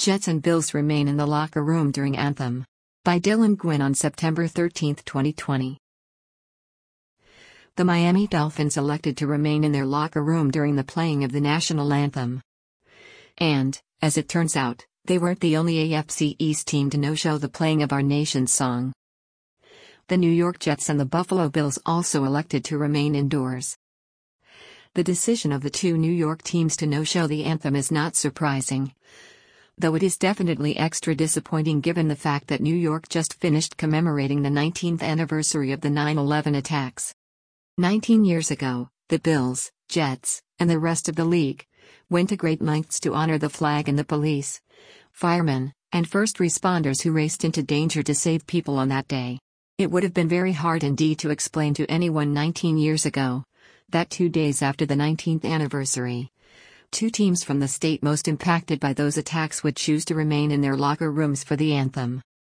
Jets and Bills remain in the locker room during anthem. By Dylan Gwynn on September 13, 2020. The Miami Dolphins elected to remain in their locker room during the playing of the national anthem. And, as it turns out, they weren't the only AFC East team to no-show the playing of our nation's song. The New York Jets and the Buffalo Bills also elected to remain indoors. The decision of the two New York teams to no-show the anthem is not surprising, though it is definitely extra disappointing given the fact that New York just finished commemorating the 19th anniversary of the 9/11 attacks. 19 years ago, the Bills, Jets, and the rest of the league went to great lengths to honor the flag and the police, firemen, and first responders who raced into danger to save people on that day. It would have been very hard indeed to explain to anyone 19 years ago that 2 days after the 19th anniversary, two teams from the state most impacted by those attacks would choose to remain in their locker rooms for the anthem.